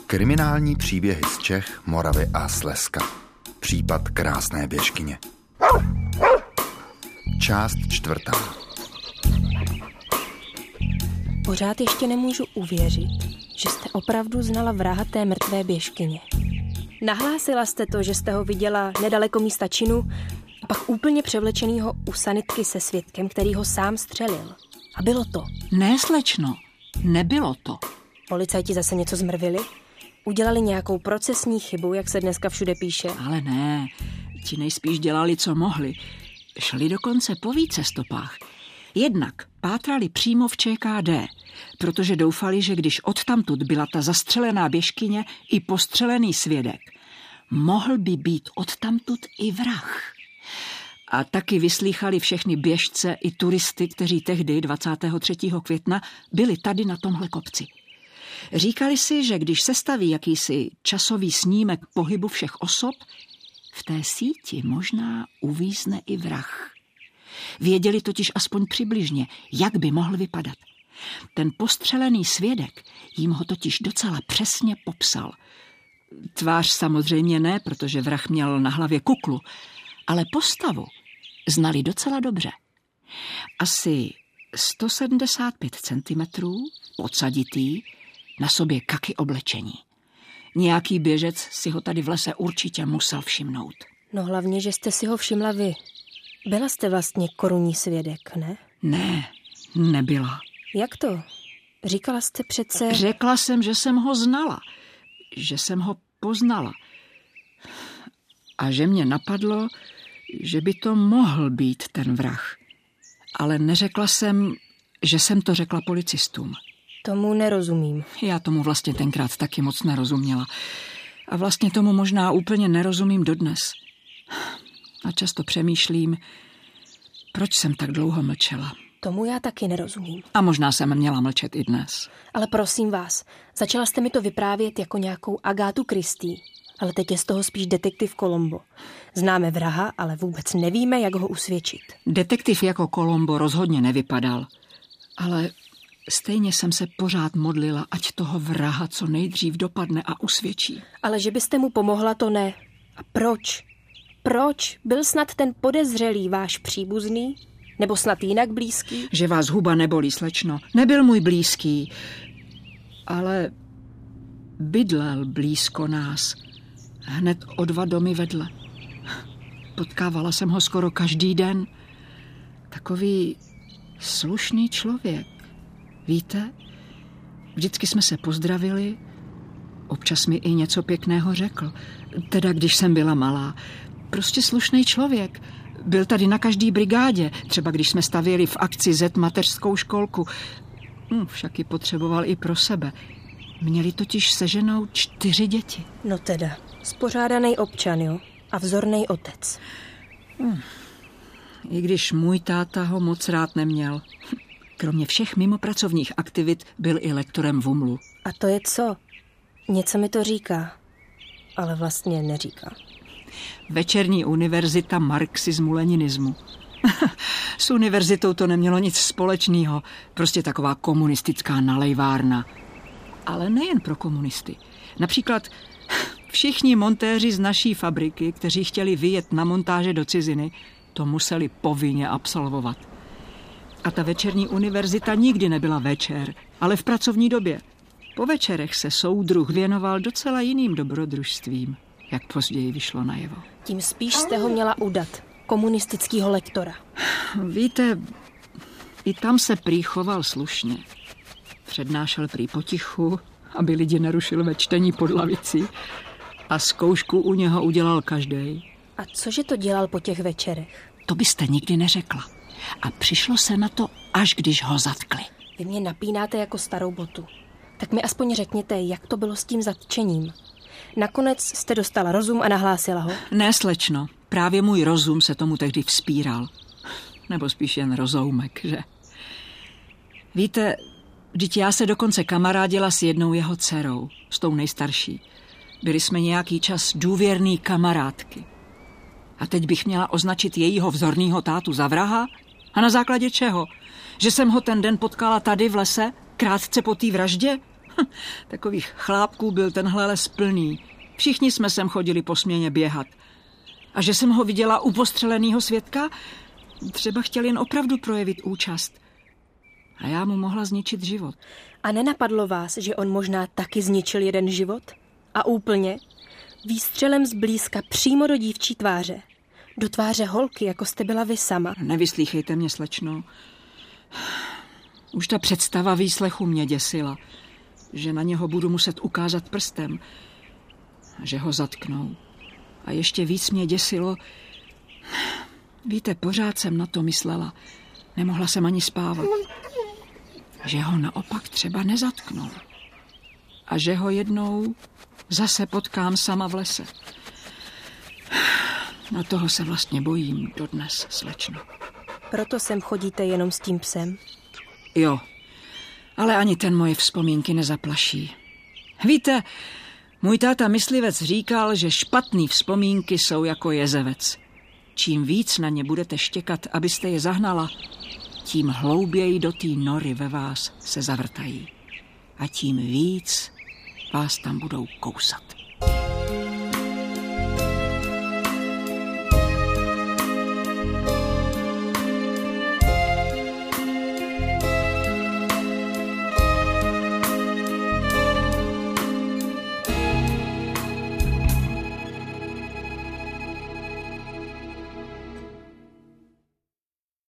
Kriminální příběhy z Čech, Moravy a Slezska. Případ krásné běžkyně. Část 4. Pořád ještě nemůžu uvěřit, že jste opravdu znala vraha té mrtvé běžkyně. Nahlásila jste to, že jste ho viděla nedaleko místa činu a pak úplně převlečenýho u sanitky se svědkem, který ho sám střelil. A bylo to. Ne, slečno, nebylo to. Policajti zase něco zmrvili? Udělali nějakou procesní chybu, jak se dneska všude píše? Ale ne, ti nejspíš dělali, co mohli. Šli dokonce po více stopách. Jednak pátrali přímo v ČKD, protože doufali, že když odtamtud byla ta zastřelená běžkyně i postřelený svědek, mohl by být odtamtud i vrah. A taky vyslýchali všechny běžce i turisty, kteří tehdy 23. května byli tady na tomhle kopci. Říkali si, že když sestaví jakýsi časový snímek pohybu všech osob, v té síti možná uvízne i vrah. Věděli totiž aspoň přibližně, jak by mohl vypadat. Ten postřelený svědek jim ho totiž docela přesně popsal. Tvář samozřejmě ne, protože vrah měl na hlavě kuklu, ale postavu znali docela dobře. Asi 175 cm, podsaditý, na sobě kaky oblečení. Nějaký běžec si ho tady v lese určitě musel všimnout. No hlavně, že jste si ho všimla vy. Byla jste vlastně korunní svědek, ne? Ne, nebyla. Jak to? Říkala jste přece... Řekla jsem, že jsem ho znala, že jsem ho poznala. A že mě napadlo, že by to mohl být ten vrah. Ale neřekla jsem, že jsem to řekla policistům. Tomu nerozumím. Já tomu vlastně tenkrát taky moc nerozuměla. A vlastně tomu možná úplně nerozumím dodnes. A často přemýšlím, proč jsem tak dlouho mlčela. Tomu já taky nerozumím. A možná jsem měla mlčet i dnes. Ale prosím vás, začala jste mi to vyprávět jako nějakou Agátu Christie. Ale teď je z toho spíš detektiv Columbo. Známe vraha, ale vůbec nevíme, jak ho usvědčit. Detektiv jako Columbo rozhodně nevypadal. Ale stejně jsem se pořád modlila, ať toho vraha co nejdřív dopadne a usvědčí. Ale že byste mu pomohla, to ne. A proč? Proč? Byl snad ten podezřelý váš příbuzný? Nebo snad jinak blízký? Že vás huba nebolí, slečno. Nebyl můj blízký, ale bydlel blízko nás. Hned o 2 domy vedle. Potkávala jsem ho skoro každý den. Takový slušný člověk. Víte, vždycky jsme se pozdravili, občas mi i něco pěkného řekl. Teda když jsem byla malá. Prostě slušný člověk. Byl tady na každý brigádě, třeba když jsme stavěli v akci Z mateřskou školku. Však ji potřeboval i pro sebe. Měli totiž se ženou 4 děti. No teda, spořádaný občan, jo? A vzorný otec. I když můj táta ho moc rád neměl. Kromě všech mimopracovních aktivit byl i lektorem v UMLu. A to je co? Něco mi to říká, ale vlastně neříká. Večerní univerzita marxismu-leninismu. S univerzitou to nemělo nic společného. Prostě taková komunistická nalejvárna. Ale nejen pro komunisty. Například všichni montéři z naší fabriky, kteří chtěli vyjet na montáže do ciziny, to museli povinně absolvovat. A ta večerní univerzita nikdy nebyla večer, ale v pracovní době. Po večerech se soudruh věnoval docela jiným dobrodružstvím, jak později vyšlo najevo. Tím spíš jste ho měla udat, komunistického lektora. Víte, i tam se prý choval slušně. Přednášel prý potichu, aby lidi nerušili ve čtení pod lavicí. A zkoušku u něho udělal každej. A cože to dělal po těch večerech? To byste nikdy neřekla. A přišlo se na to, až když ho zatkli. Vy mě napínáte jako starou botu. Tak mi aspoň řekněte, jak to bylo s tím zatčením. Nakonec jste dostala rozum a nahlásila ho? Ne, slečno. Právě můj rozum se tomu tehdy vzpíral. Nebo spíš jen rozoumek, že? Víte, vždyť já se dokonce kamarádila s jednou jeho dcerou, s tou nejstarší. Byli jsme nějaký čas důvěrný kamarádky. A teď bych měla označit jejího vzorného tátu za vraha? A na základě čeho? Že jsem ho ten den potkala tady v lese, krátce po té vraždě? Takových chlápků byl tenhle les plný. Všichni jsme sem chodili po směně běhat. A že jsem ho viděla u postřeleného svědka, třeba chtěl jen opravdu projevit účast. A já mu mohla zničit život. A nenapadlo vás, že on možná taky zničil jeden život? A úplně? Výstřelem zblízka přímo do dívčí tváře. Do tváře holky, jako jste byla vy sama. Nevyslýchejte mě, slečno. Už ta představa výslechu mě děsila. Že na něho budu muset ukázat prstem. Že ho zatknou. A ještě víc mě děsilo. Víte, pořád jsem na to myslela. Nemohla jsem ani spávat. Že ho naopak třeba nezatknou. A že ho jednou zase potkám sama v lese. Na toho se vlastně bojím dodnes, slečno. Proto sem chodíte jenom s tím psem? Jo, ale ani ten moje vzpomínky nezaplaší. Víte, můj táta myslivec říkal, že špatný vzpomínky jsou jako jezevec. Čím víc na ně budete štěkat, abyste je zahnala, tím hlouběji do té nory ve vás se zavrtají. A tím víc vás tam budou kousat.